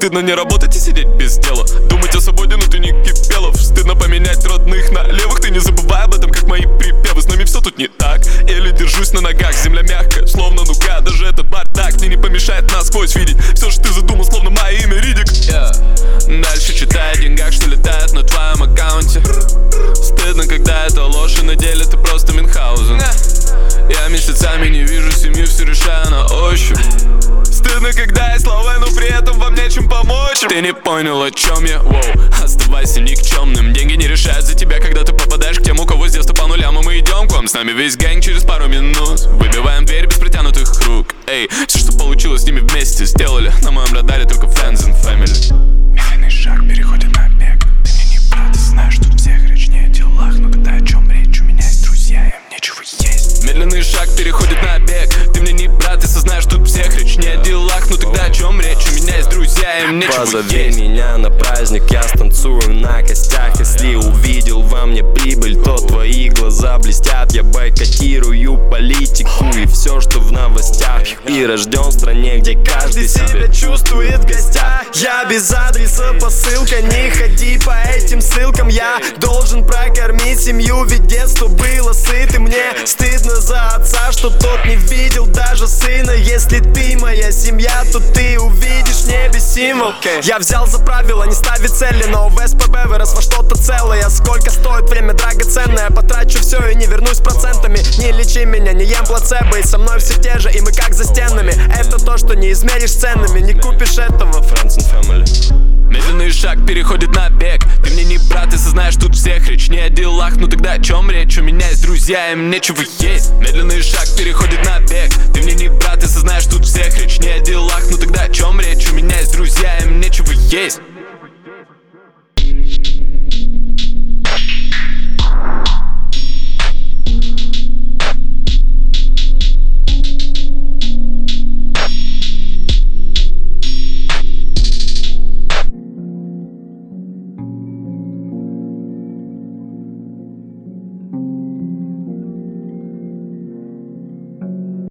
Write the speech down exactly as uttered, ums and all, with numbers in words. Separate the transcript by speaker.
Speaker 1: Стыдно не работать и сидеть без дела. Думать о свободе, но ты не Кипелов. Стыдно поменять родных на левых. Ты не забывай об этом, как мои припевы. С нами все тут не так, еле держусь на ногах. Земля мягкая, словно нуга. Даже этот бардак мне не помешает насквозь видеть все, что ты задумал, словно мое имя Ридик. yeah. Дальше читай о деньгах, что летают на твоем аккаунте. Стыдно, когда это ложь, и на деле ты просто Мюнхгаузен. Я месяцами не вижу семью, все решаю на ощупь. Стыдно, когда есть слова, но при этом вам нечем помочь. Ты не понял, о чем я, воу. Оставайся никчемным. Деньги не решают за тебя, когда ты попадаешь к тем, у кого с детства по нулям. И мы идем к вам, с нами весь гэнг через пару минут. Выбиваем дверь без протянутых рук. Эй, все, что получилось, с ними вместе сделали. На моем радаре только friends and family.
Speaker 2: Медленный шаг переходит на бег. Ты мне не брат, и знаешь, тут всех речь не о делах. Но тогда о чем речь? У меня есть друзья, им нечего есть.
Speaker 1: Медленный шаг переходит на бег. Ты мне не брат, и сознаешь, тут всех речь не о делах. Ну тогда о чем речь? У меня есть друзья, им нечего
Speaker 3: Позови
Speaker 1: есть.
Speaker 3: меня на праздник, я станцую на костях. Если увидел во мне прибыль, то твои глаза блестят. Я бойкотирую политику и все, что в новостях. И рожден в стране, где каждый себя чувствует в гостях. Я без адреса, посылка, не ходи по этим ссылкам. Я должен прокормить семью, ведь детство было сыто. Мне стыдно за отца, что тот не видел даже сына. Если ты моя семья, то ты увидишь в небе символ. Я взял за правило не ставить цели, но в СПБ вырос во что-то целое. Сколько стоит время драгоценное, потрачу все и не вернусь процентами. Не лечи меня, не ем плацебо, и со мной все те же, и мы как за стенами. Это то, что не измеришь ценами, не купишь этого. Friends and family.
Speaker 1: Медленный шаг переходит на бег. Ты мне не брат, и сознаешь, тут всех речь не о делах. Ну тогда о чем речь? У меня есть друзья, им нечего есть. Медленный шаг переходит